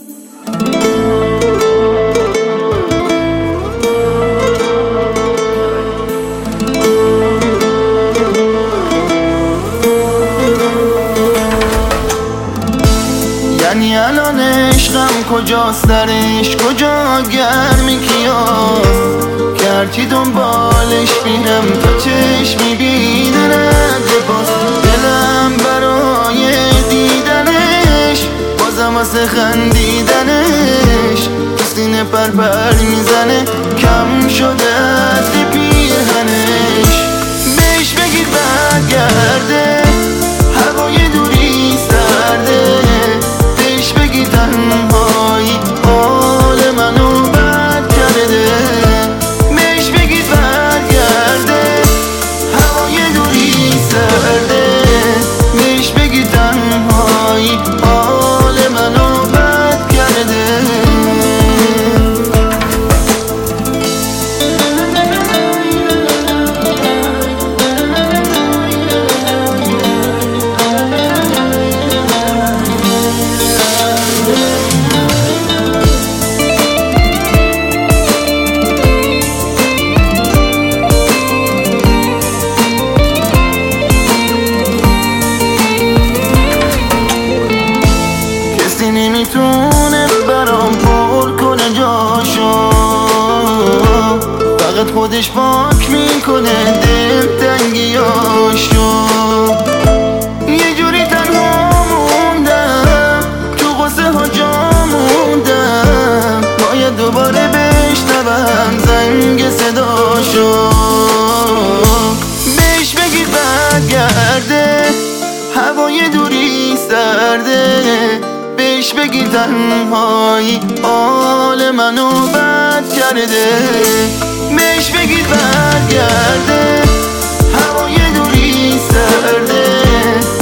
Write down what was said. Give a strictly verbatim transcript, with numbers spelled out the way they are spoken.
یعنی الان عشقم کجاست، درش کجا، گرمی کیاست که هرچی دنبالش بینم تا چشم میبینند باز دلم برای دیدنش، بازم واسه خندیدنش تو سینه پر پر میزنه، کم شده از پیرهنش. بهش بگید برگرده، هوای دوری سرده، بهش بگی تنهایی حال منو بد کرده، بهش بگی برگرده، هوای دوری سرده، بهش بگی تنهایی حال منو بد کرده. نمیتونه برام پر کنه جاشو، فقط خودش پاک میکنه دل تنگیاشو. یه جوری تنها موندم تو غصه ها جا موندم، باید دوباره بشنوم زنگ صداشو. بهش بگید برگرده، هوای دوری سرده، بهش بگی تنهایی حال منو بد کرده، بهش بگی برگرده، هوای دوری سرده،